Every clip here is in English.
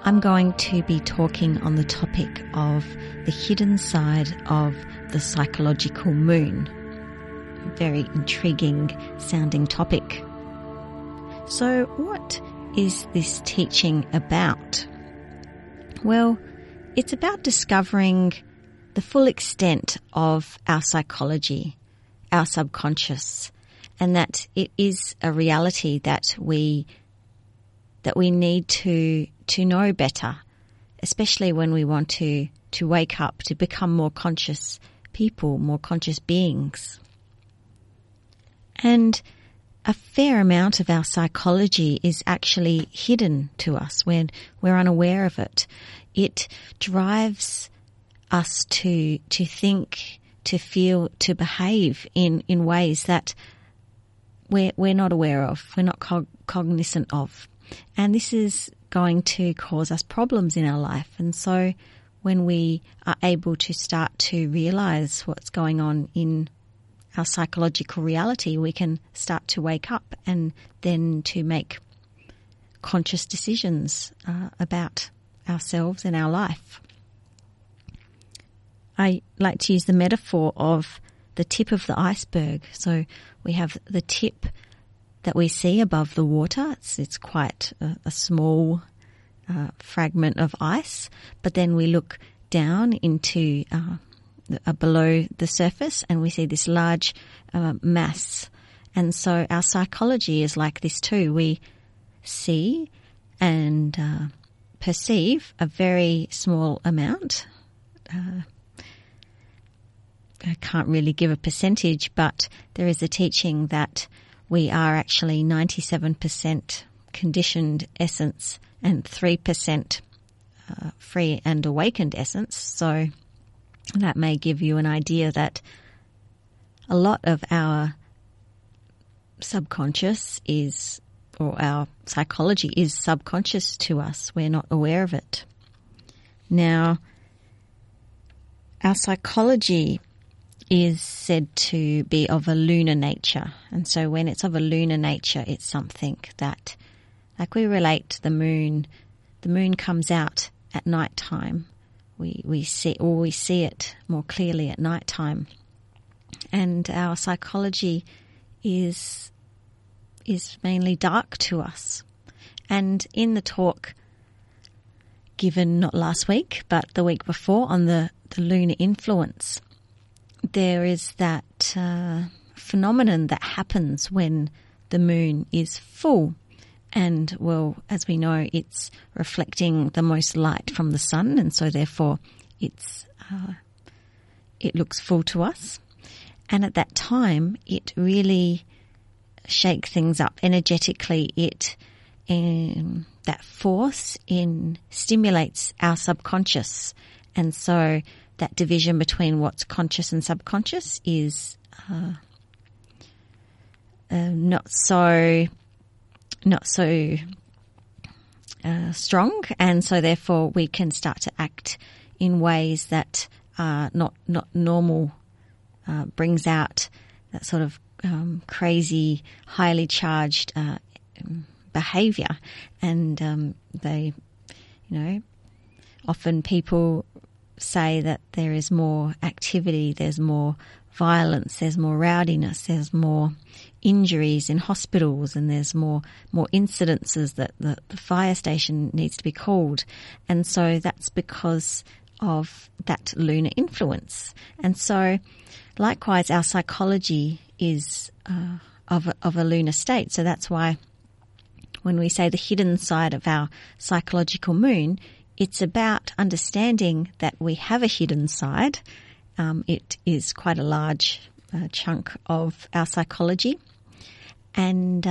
I'm going to be talking on the topic of the hidden side of the psychological moon. Very intriguing sounding topic. So what is this teaching about? Well, it's about discovering the full extent of our psychology, our subconscious, and that it is a reality that we need to know better, especially when we want to wake up, to become more conscious people, more conscious beings. And a fair amount of our psychology is actually hidden to us when we're unaware of it. It drives us to think, to feel, to behave in ways that we're not aware of, we're not cognizant of. And this is going to cause us problems in our life. And so when we are able to start to realize what's going on in our psychological reality, we can start to wake up and then to make conscious decisions about ourselves and our life. I like to use the metaphor of the tip of the iceberg. So we have the tip that we see above the water. It's quite a small fragment of ice, but then we look down into below the surface and we see this large mass. And so our psychology is like this too. We see and perceive a very small amount. I can't really give a percentage, but there is a teaching that we are actually 97% conditioned essence and 3% free and awakened essence. So that may give you an idea that a lot of our subconscious is, or our psychology is subconscious to us. We're not aware of it. Now, our psychology is said to be of a lunar nature. And so when it's of a lunar nature, it's something that, like we relate to the moon comes out at night time. We see it more clearly at night time. And our psychology is mainly dark to us. And in the talk given not last week, but the week before on the lunar influence, there is that phenomenon that happens when the moon is full. And, well, as we know, it's reflecting the most light from the sun, and so therefore it looks full to us. And at that time, it really shakes things up energetically. That force stimulates our subconscious, and so that division between what's conscious and subconscious is not so strong, and so therefore we can start to act in ways that are not normal. Brings out that sort of crazy, highly charged behaviour, and they, often people say that there is more activity, there's more violence, there's more rowdiness, there's more injuries in hospitals, and there's more incidences that the fire station needs to be called. And so that's because of that lunar influence. And so likewise our psychology is of a lunar state. So that's why when we say the hidden side of our psychological moon, it's about understanding that we have a hidden side. It is quite a large chunk of our psychology. And,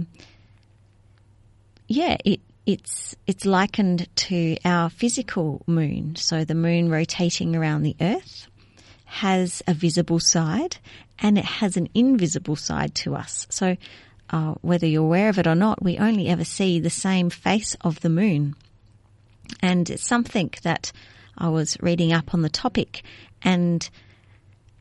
it's likened to our physical moon. So the moon rotating around the earth has a visible side and it has an invisible side to us. So whether you're aware of it or not, we only ever see the same face of the moon. And it's something that I was reading up on the topic, and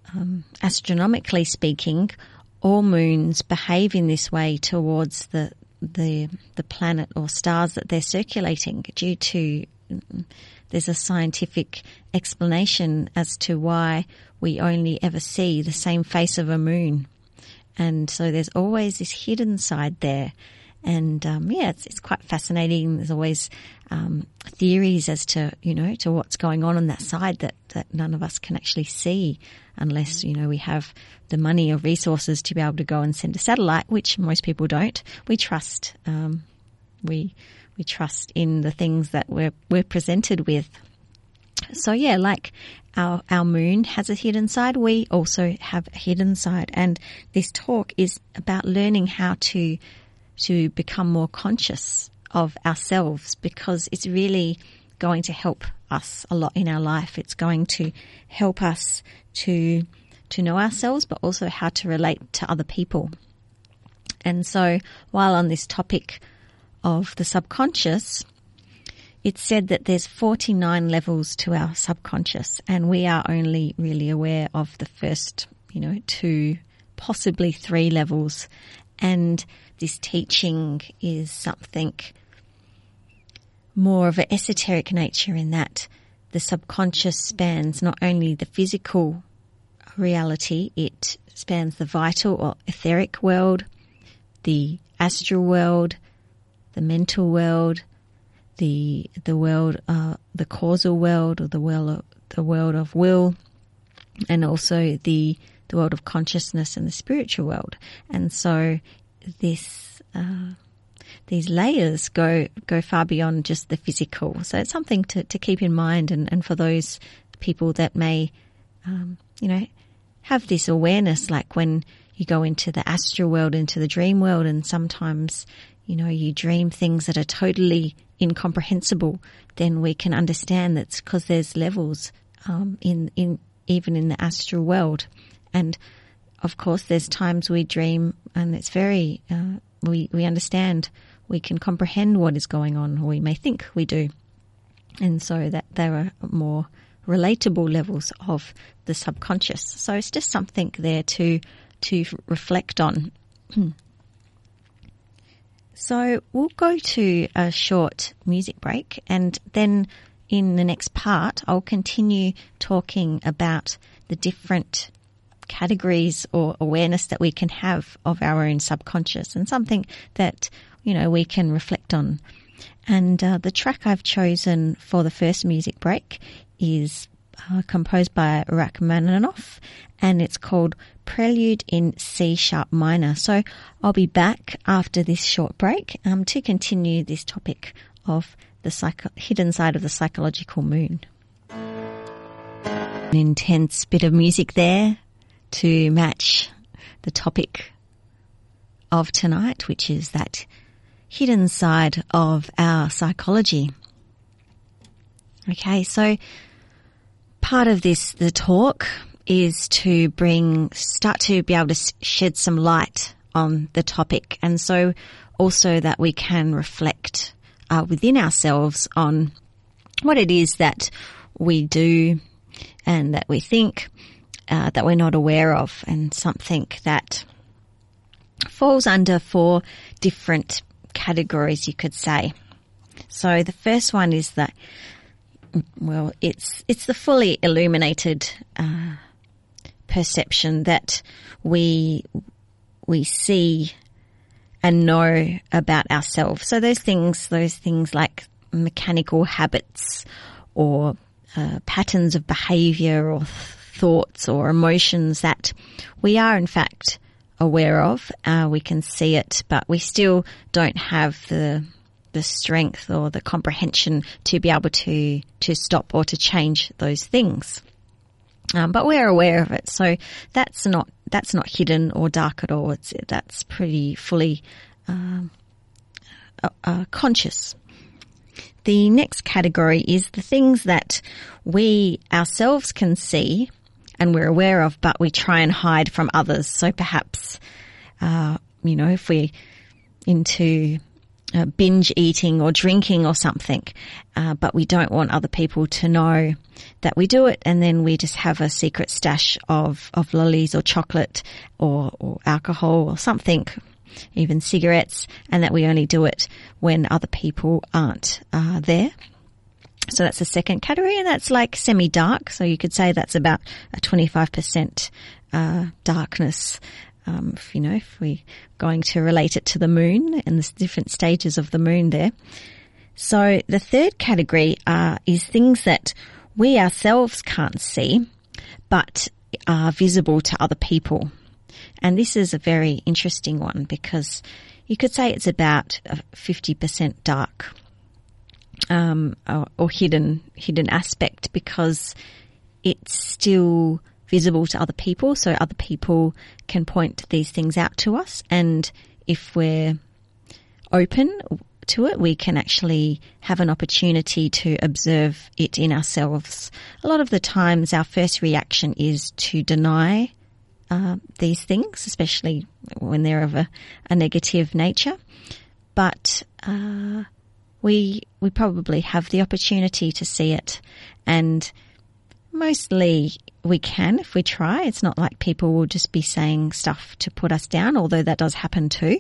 astronomically speaking, all moons behave in this way towards the the planet or stars that they're circulating due to. There's a scientific explanation as to why we only ever see the same face of a moon. And so there's always this hidden side there. And, it's quite fascinating. There's always theories as to, to what's going on that side that none of us can actually see unless, we have the money or resources to be able to go and send a satellite, which most people don't. We trust, we trust in the things that we're presented with. So like our moon has a hidden side, we also have a hidden side. And this talk is about learning how to become more conscious of ourselves, because it's really going to help us a lot in our life. It's going to help us to know ourselves, but also how to relate to other people. And so while on this topic of the subconscious, it's said that there's 49 levels to our subconscious, and we are only really aware of the first, 2, possibly 3 levels. And this teaching is something more of an esoteric nature in that the subconscious spans not only the physical reality, it spans the vital or etheric world, the astral world, the mental world, the world, the causal world, or the world of will, and also the world of consciousness and the spiritual world. And so these layers go far beyond just the physical. So it's something to keep in mind, and for those people that may, have this awareness, like when you go into the astral world, into the dream world, and sometimes, you dream things that are totally incomprehensible, then we can understand that's because there's levels in even in the astral world. And of course, there's times we dream and it's very we understand, we can comprehend what is going on, or we may think we do, and so that there are more relatable levels of the subconscious. So it's just something there to reflect on. So we'll go to a short music break, and then in the next part, I'll continue talking about the different categories or awareness that we can have of our own subconscious, and something that, we can reflect on. And the track I've chosen for the first music break is composed by Rachmaninoff, and it's called Prelude in C-sharp minor. So I'll be back after this short break to continue this topic of the hidden side of the psychological moon. An intense bit of music there to match the topic of tonight, which is that hidden side of our psychology. Okay, so part of the talk is to start to be able to shed some light on the topic, and so also that we can reflect within ourselves on what it is that we do and that we think that we're not aware of, and something that falls under 4 different categories, you could say. So the first one is that, it's the fully illuminated perception that we see and know about ourselves. So those things like mechanical habits or patterns of behavior or thoughts or emotions that we are in fact aware of. We can see it, but we still don't have the strength or the comprehension to be able to stop or to change those things. But we're aware of it, so that's not hidden or dark at all. That's pretty fully conscious. The next category is the things that we ourselves can see and we're aware of, but we try and hide from others. So perhaps, if we're into binge eating or drinking or something, but we don't want other people to know that we do it, and then we just have a secret stash of lollies or chocolate or alcohol or something even cigarettes, and that we only do it when other people aren't there. So that's the second category, and that's like semi-dark. So you could say that's about a 25% darkness. If we're going to relate it to the moon and the different stages of the moon there. So the third category is things that we ourselves can't see, but are visible to other people. And this is a very interesting one because you could say it's about 50% dark. Or hidden aspect, because it's still visible to other people. So other people can point these things out to us. And if we're open to it, we can actually have an opportunity to observe it in ourselves. A lot of the times our first reaction is to deny these things, especially when they're of a negative nature. But we probably have the opportunity to see it, and mostly we can if we try. It's not like people will just be saying stuff to put us down, although that does happen too.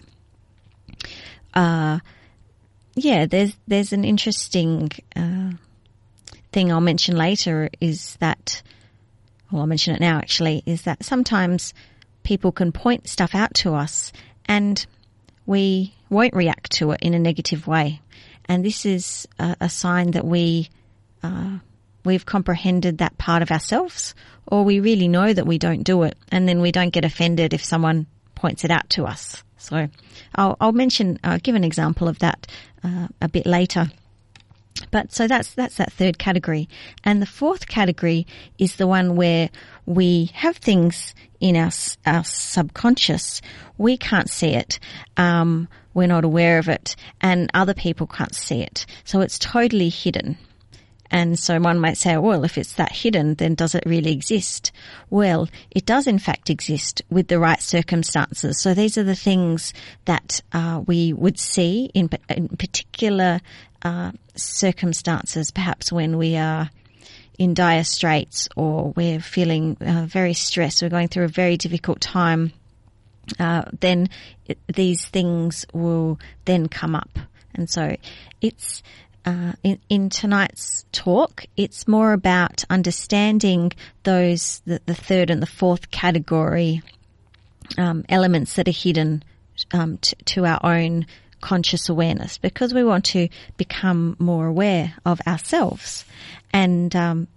There's an interesting thing I'll mention later is that, well, I'll mention it now actually, is that sometimes people can point stuff out to us and we won't react to it in a negative way. And this is a sign that we've comprehended that part of ourselves, or we really know that we don't do it, and then we don't get offended if someone points it out to us. So I'll give an example of that a bit later. But so that's that third category. And the fourth category is the one where we have things in our subconscious. We can't see it. We're not aware of it, and other people can't see it. So it's totally hidden. And so one might say, well, if it's that hidden, then does it really exist? Well, it does in fact exist with the right circumstances. So these are the things that we would see in particular circumstances, perhaps when we are in dire straits or we're feeling very stressed, we're going through a very difficult time. Then these things will then come up. And so it's in tonight's talk, it's more about understanding those, the third and the fourth category elements that are hidden to our own conscious awareness, because we want to become more aware of ourselves. And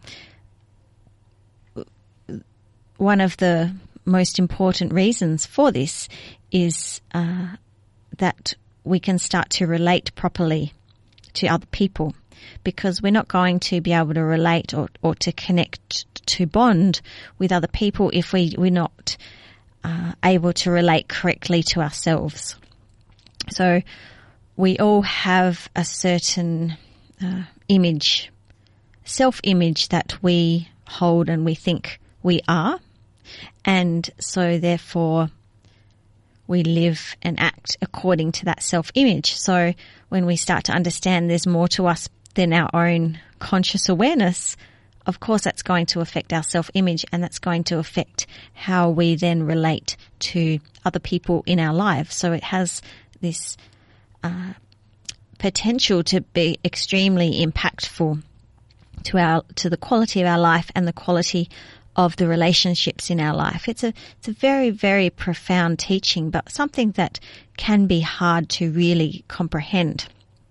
one of the most important reasons for this is that we can start to relate properly to other people, because we're not going to be able to relate or to connect, to bond with other people if we're not able to relate correctly to ourselves. So we all have a certain image, self-image that we hold and we think we are. And so therefore we live and act according to that self-image. So when we start to understand there's more to us than our own conscious awareness, of course that's going to affect our self-image, and that's going to affect how we then relate to other people in our lives. So it has this potential to be extremely impactful to the quality of our life and the quality of the relationships in our life. It's a very, very profound teaching, but something that can be hard to really comprehend.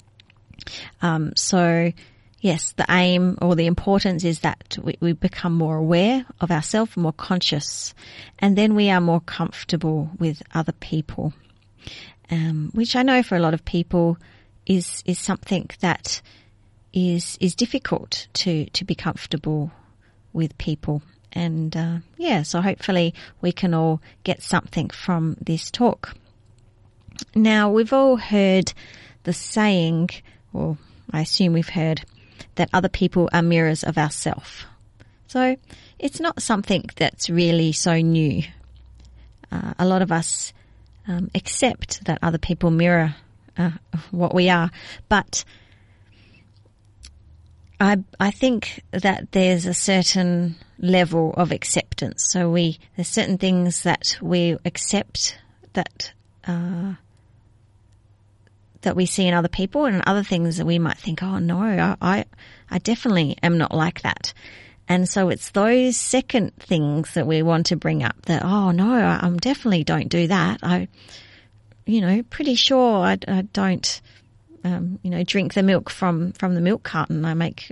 So yes, the aim or the importance is that we become more aware of ourselves, more conscious, and then we are more comfortable with other people, which I know for a lot of people is something that is difficult to be comfortable with people. And so hopefully we can all get something from this talk. Now, we've all heard the saying, or I assume we've heard, that other people are mirrors of ourselves. So it's not something that's really so new. A lot of us accept that other people mirror what we are, but I think that there's a certain level of acceptance. So there's certain things that we accept that that we see in other people, and other things that we might think, oh no, I definitely am not like that. And so it's those second things that we want to bring up, that, oh no, I definitely don't do that. Pretty sure I don't, drink the milk from the milk carton. I make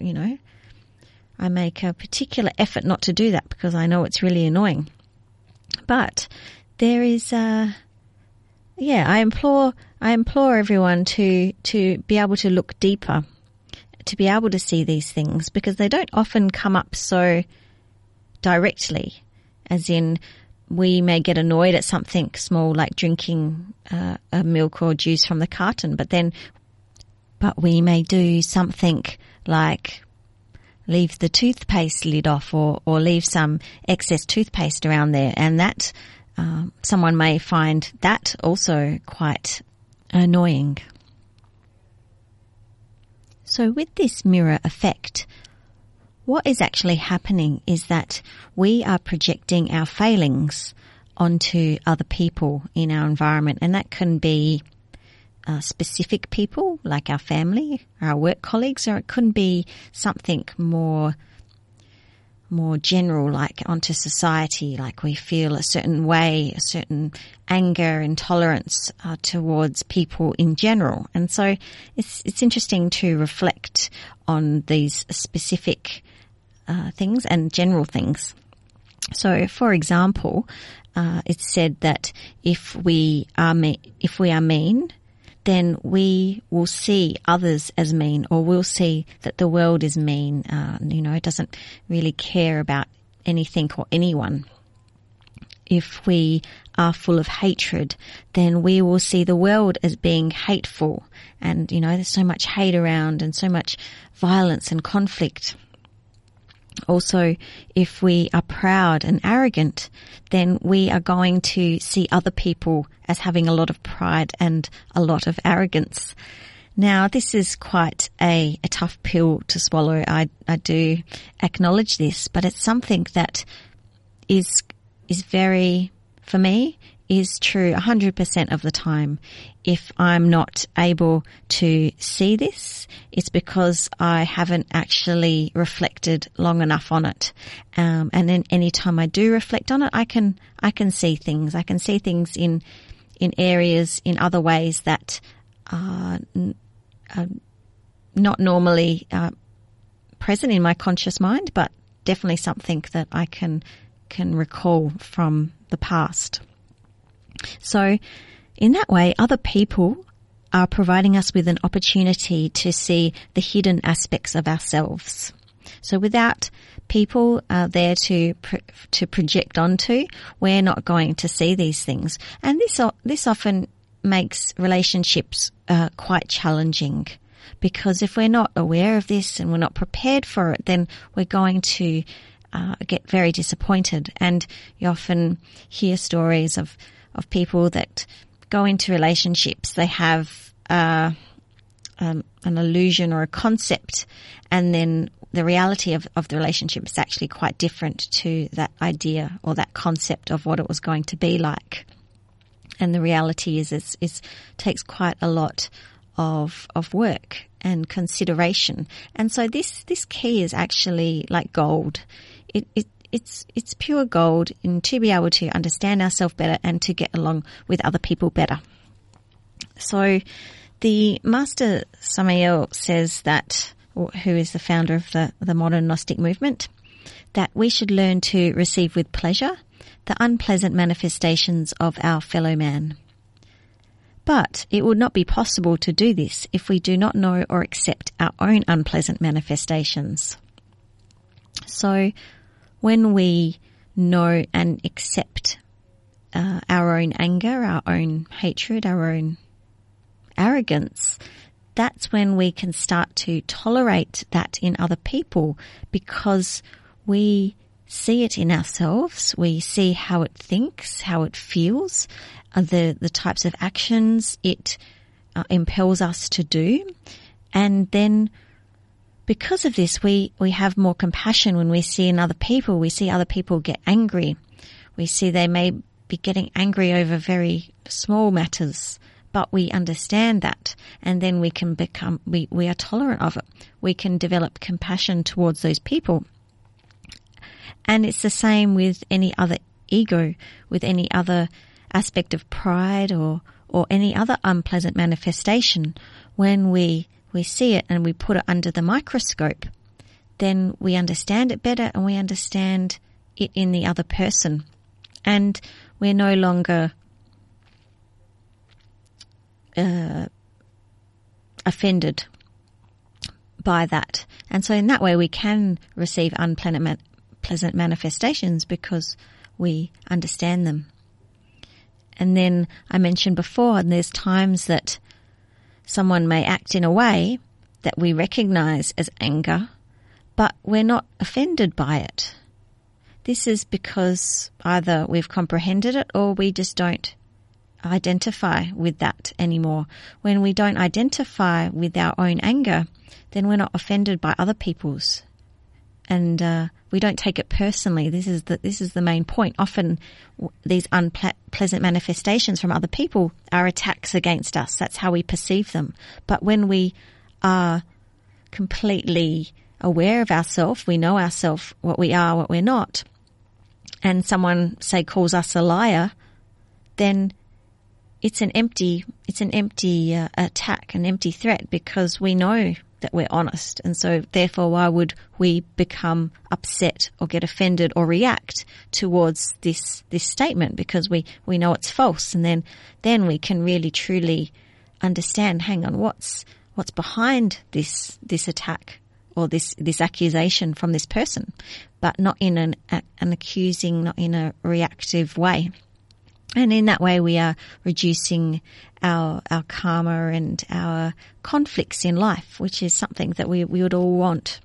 a particular effort not to do that because I know it's really annoying. But there is, I implore everyone to be able to look deeper, to be able to see these things, because they don't often come up so directly, as in we may get annoyed at something small like drinking a milk or juice from the carton, but we may do something like leave the toothpaste lid off or leave some excess toothpaste around there, and that someone may find that also quite annoying. So with this mirror effect, what is actually happening is that we are projecting our failings onto other people in our environment, and that can be specific people like our family, our work colleagues, or it could be something more general, like onto society, like we feel a certain way, a certain anger, intolerance towards people in general. And so it's interesting to reflect on these specific things and general things. So, for example, it's said that if we are mean, then we will see others as mean, or we'll see that the world is mean. It doesn't really care about anything or anyone. If we are full of hatred, then we will see the world as being hateful. And, there's so much hate around and so much violence and conflict. Also, if we are proud and arrogant, then we are going to see other people as having a lot of pride and a lot of arrogance. Now, this is quite a tough pill to swallow. I do acknowledge this, but it's something that is very, for me, is true 100% of the time. If I'm not able to see this, it's because I haven't actually reflected long enough on it. And then any time I do reflect on it, I can see things. I can see things in areas, in other ways that are not normally present in my conscious mind, but definitely something that I can recall from the past. So in that way, other people are providing us with an opportunity to see the hidden aspects of ourselves. So without people there to project onto, we're not going to see these things. And this often makes relationships quite challenging, because if we're not aware of this and we're not prepared for it, then we're going to get very disappointed. And you often hear stories of people that go into relationships. They have an illusion or a concept, and then the reality of the relationship is actually quite different to that idea or that concept of what it was going to be like. And the reality is takes quite a lot of work and consideration. And so this key is actually like gold. It's pure gold to be able to understand ourselves better and to get along with other people better. So the Master Samael says that, who is the founder of the modern Gnostic movement, that we should learn to receive with pleasure the unpleasant manifestations of our fellow man. But it would not be possible to do this if we do not know or accept our own unpleasant manifestations. So when we know and accept our own anger, our own hatred, our own arrogance, that's when we can start to tolerate that in other people, because we see it in ourselves. We see how it thinks, how it feels, the types of actions it impels us to do. And then because of this, we have more compassion when we see in other people. We see other people get angry. We see they may be getting angry over very small matters, but we understand that, and then we can become, we are tolerant of it. We can develop compassion towards those people. And it's the same with any other ego, with any other aspect of pride or any other unpleasant manifestation. When we see it and we put it under the microscope, then we understand it better and we understand it in the other person. And we're no longer offended by that. And so in that way we can receive unpleasant manifestations because we understand them. And then I mentioned before, and there's times that someone may act in a way that we recognize as anger, but we're not offended by it. This is because either we've comprehended it or we just don't identify with that anymore. When we don't identify with our own anger, then we're not offended by other people's. And we don't take it personally. This is the main point. Often these unpleasant manifestations from other people are attacks against us. That's how we perceive them. But when we are completely aware of ourselves, we know ourselves, what we are, what we're not, and someone, say, calls us a liar, then it's an empty attack, an empty threat, because we know that we're honest. And so therefore, why would we become upset or get offended or react towards this statement? Because we know it's false. And then we can really truly understand, hang on, what's behind this attack or this accusation from this person, but not in an accusing, not in a reactive way. And in that way, we are reducing our karma and our conflicts in life, which is something that we would all want.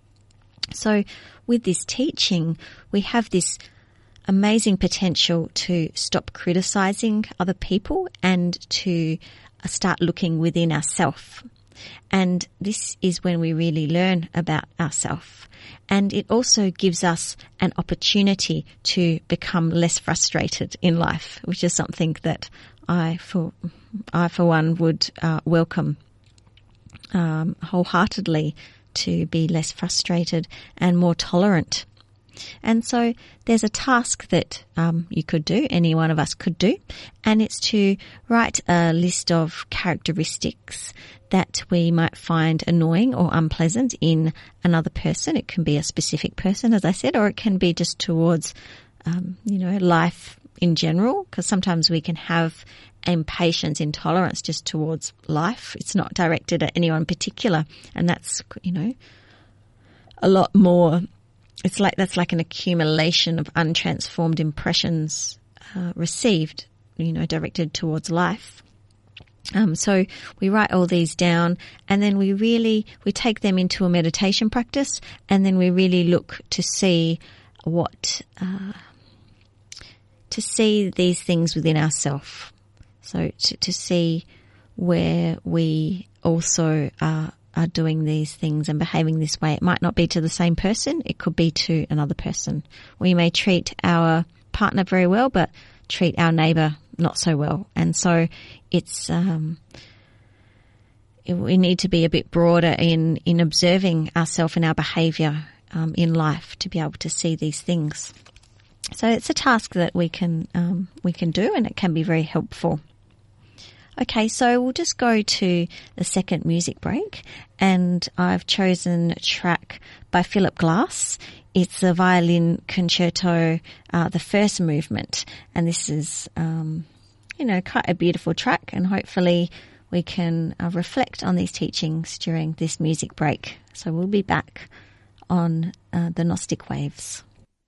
So with this teaching, we have this amazing potential to stop criticizing other people and to start looking within ourselves. And this is when we really learn about ourselves. And it also gives us an opportunity to become less frustrated in life, which is something that I for one would welcome wholeheartedly, to be less frustrated and more tolerant. And so there's a task that you could do, any one of us could do, and it's to write a list of characteristics that we might find annoying or unpleasant in another person. It can be a specific person, as I said, or it can be just towards, life in general, because sometimes we can have impatience, intolerance just towards life. It's not directed at anyone particular, and that's, a lot more. That's like an accumulation of untransformed impressions received, directed towards life. So we write all these down, and then we take them into a meditation practice, and then we really look to see to see these things within ourselves. So to see where we also are doing these things and behaving this way. It might not be to the same person. It could be to another person. We may treat our partner very well, but treat our neighbour not so well. And so it's, we need to be a bit broader in observing ourselves and our behaviour in life to be able to see these things. So it's a task that we can do, and it can be very helpful. Okay, so we'll just go to the second music break, and I've chosen a track by Philip Glass. It's the violin concerto, the first movement, and this is, quite a beautiful track, and hopefully we can reflect on these teachings during this music break. So we'll be back on the Gnostic Waves.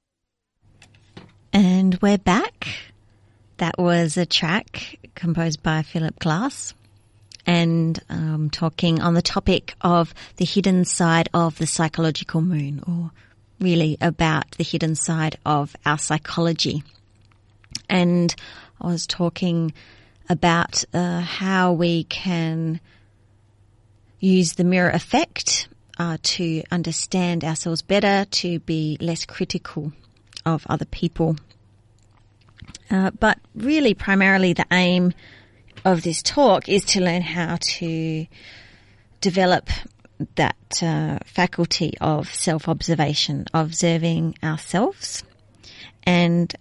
And we're back. That was a track composed by Philip Glass, and talking on the topic of the hidden side of the psychological moon, or really about the hidden side of our psychology. And I was talking about how we can use the mirror effect to understand ourselves better, to be less critical of other people. But really, primarily, the aim of this talk is to learn how to develop that faculty of self-observation, observing ourselves. And,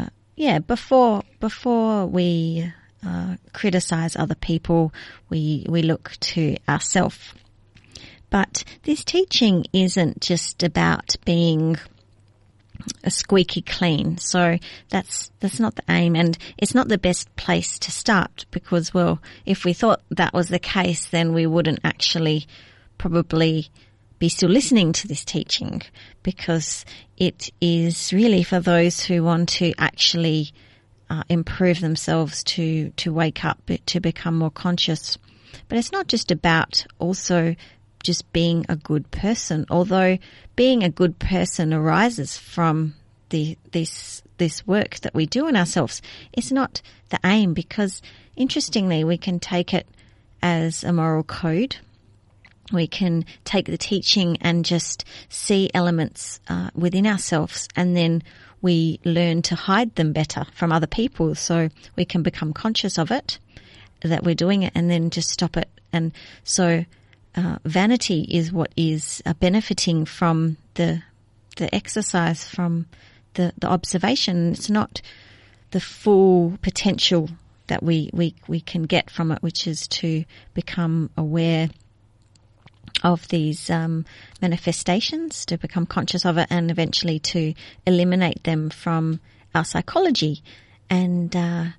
before we criticize other people, we look to ourselves. But this teaching isn't just about being a squeaky clean. So that's not the aim, and it's not the best place to start because, well, if we thought that was the case, then we wouldn't actually probably be still listening to this teaching, because it is really for those who want to actually improve themselves, to wake up, to become more conscious. But it's not just about also just being a good person, although being a good person arises from this work that we do on ourselves. It's not the aim, because interestingly, we can take it as a moral code. We can take the teaching and just see elements within ourselves, and then we learn to hide them better from other people, so we can become conscious of it, that we're doing it, and then just stop it. And so vanity is what is benefiting from the exercise, from the observation. It's not the full potential that we can get from it, which is to become aware of these manifestations, to become conscious of it, and eventually to eliminate them from our psychology. And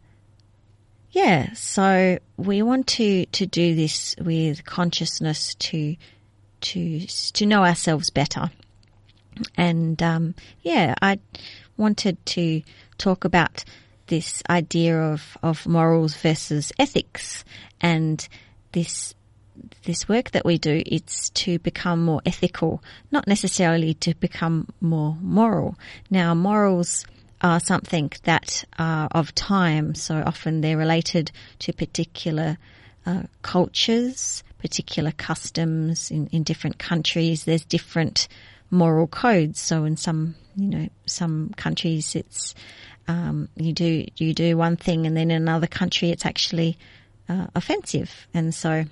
so we want to do this with consciousness to know ourselves better. And I wanted to talk about this idea of morals versus ethics, and this work that we do. It's to become more ethical, not necessarily to become more moral. Now, morals are something that are of time, so often they're related to particular cultures, particular customs in different countries. There's different moral codes. So in some countries it's you do one thing, and then in another country it's actually offensive. And so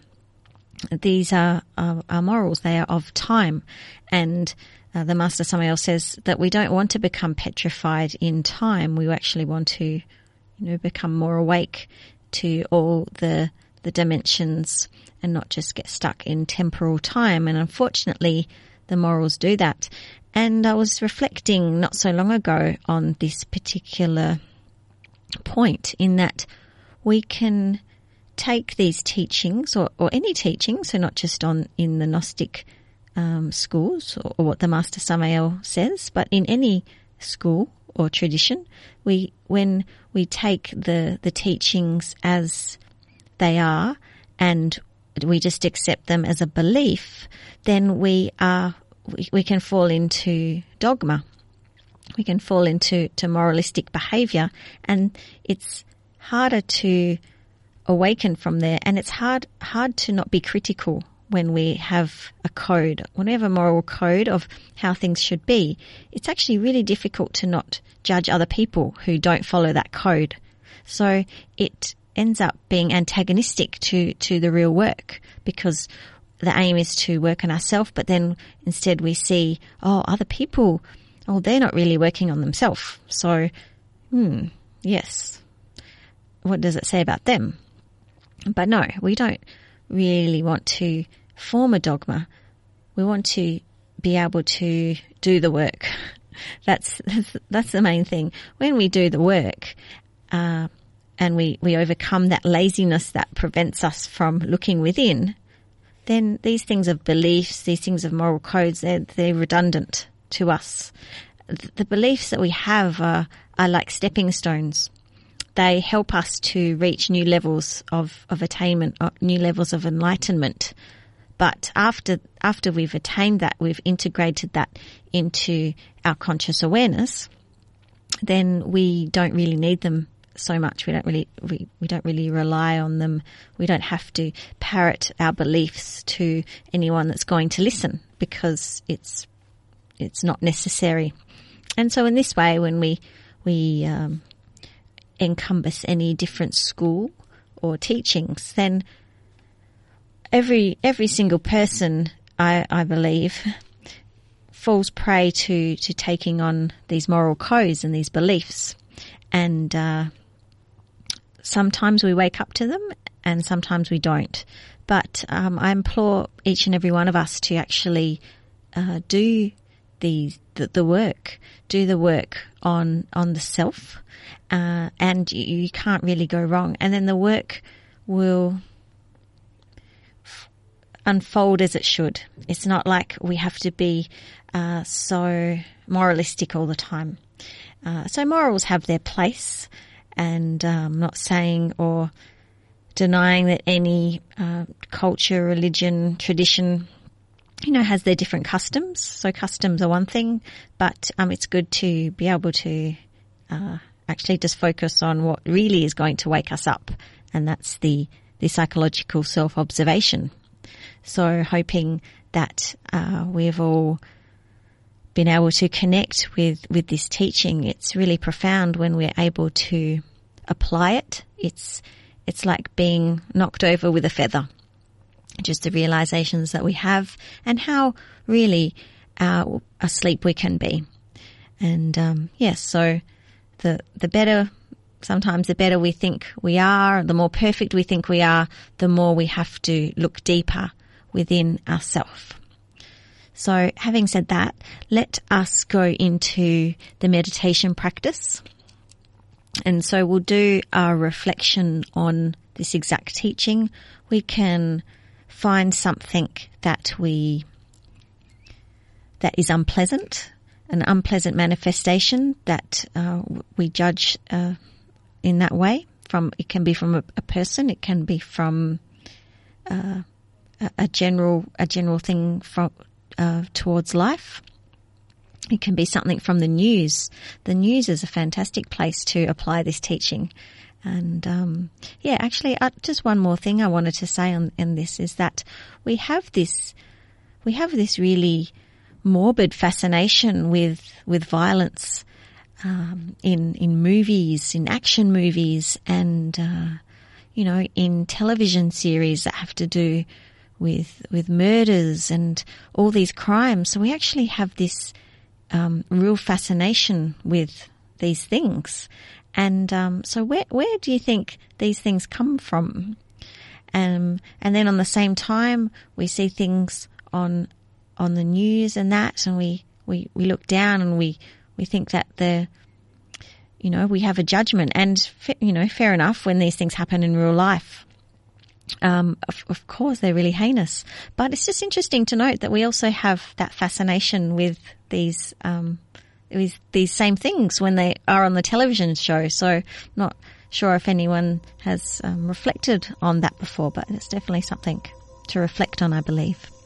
these are morals. They are of time. And the Master Samael says that we don't want to become petrified in time. We actually want to, become more awake to all the dimensions and not just get stuck in temporal time. And unfortunately, the morals do that. And I was reflecting not so long ago on this particular point, in that we can take these teachings or any teaching, so not just in the Gnostic schools or what the Master Samael says, but in any school or tradition, when we take the teachings as they are and we just accept them as a belief, then we can fall into dogma. We can fall into moralistic behaviour, and it's harder to awaken from there, and it's hard to not be critical when we have a code, when we have a moral code of how things should be. It's actually really difficult to not judge other people who don't follow that code. So it ends up being antagonistic to the real work, because the aim is to work on ourselves, but then instead we see, other people, they're not really working on themselves. So, yes, what does it say about them? But no, we don't really want to form a dogma. We want to be able to do the work. That's the main thing. When we do the work, and we overcome that laziness that prevents us from looking within, then these things of beliefs, these things of moral codes, they're redundant to us. The beliefs that we have are like stepping stones. They help us to reach new levels of attainment, new levels of enlightenment. But after we've attained that, we've integrated that into our conscious awareness, then we don't really need them so much. We don't really rely on them. We don't have to parrot our beliefs to anyone that's going to listen, because it's not necessary. And so in this way, when we encompass any different school or teachings, then every single person, I believe, falls prey to taking on these moral codes and these beliefs. And sometimes we wake up to them and sometimes we don't. But I implore each and every one of us to actually do the work, do the work on the self, and you can't really go wrong. And then the work will unfold as it should. It's not like we have to be so moralistic all the time. So morals have their place, and I'm not saying or denying that any culture, religion, tradition, has their different customs. So customs are one thing, but it's good to be able to actually just focus on what really is going to wake us up, and that's the psychological self-observation. So hoping that we've all been able to connect with this teaching. It's really profound when we're able to apply it. It's like being knocked over with a feather. Just the realizations that we have and how really asleep we can be. And yes, so the better, sometimes the better we think we are, the more perfect we think we are, the more we have to look deeper within ourselves. So having said that, let us go into the meditation practice. And so we'll do a reflection on this exact teaching. We can find something that is unpleasant, an unpleasant manifestation that we judge in that way. It can be from a person, it can be from a general thing from towards life. It can be something from the news. The news is a fantastic place to apply this teaching. And actually, just one more thing I wanted to say in this is that we have this really morbid fascination with violence in movies, in action movies, and in television series that have to do with murders and all these crimes. So we actually have this real fascination with these things. And so where do you think these things come from? And then on the same time, we see things on the news and that, and we look down and we think that we have a judgment. And fair enough, when these things happen in real life, of course they're really heinous. But it's just interesting to note that we also have that fascination with these same things when they are on the television show. So not sure if anyone has reflected on that before, but it's definitely something to reflect on, I believe.